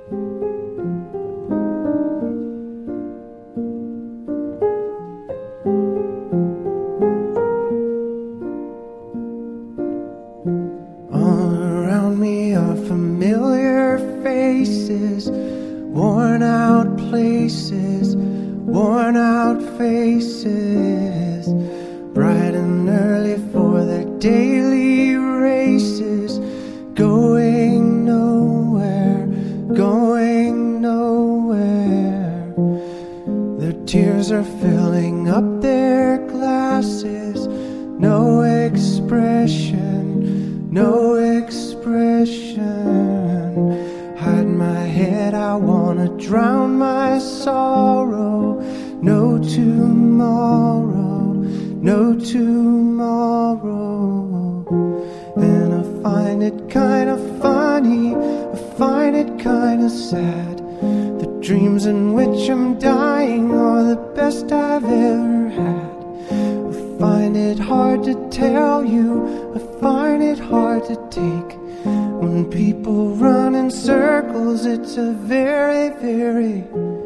All around me are familiar faces, worn out places, worn out faces, bright and early for their daily races, going nowhere, going nowhere. Their tears are filling up their glasses, no expression, no expression. Hide my head, I wanna drown my sorrow. No tomorrow, no tomorrow. And I find it kinda funny, I find it kinda sad. The dreams in which I'm dying are the best I've ever had. I find it hard to tell you, I find it hard to take. When people run in circles, it's a very, very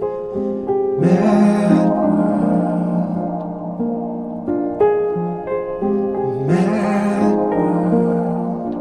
mad world. Mad world.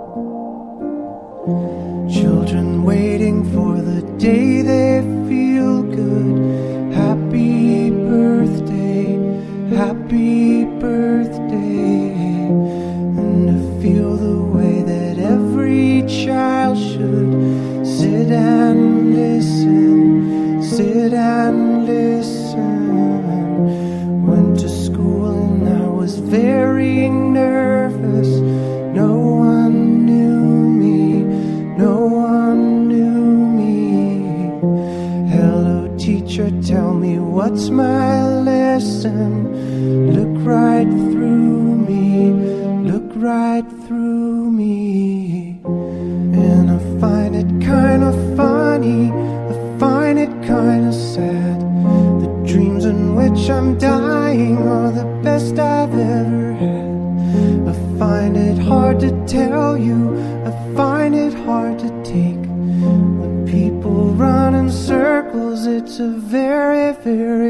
Children waiting for the day they feel good. Happy birthday, happy birthday. And to feel the way that every child should sit and listen, sit and listen. Went to school and I was very nervous. No one knew me, no one knew me. Hello teacher, tell me what's my lesson. Look right through me, look right through me. And I find it kinda funny, I find it kinda sad. The dreams in which I'm dying are the best I've ever had. I find it hard to tell you, I find it hard to take. When people run in circles, it's a very, very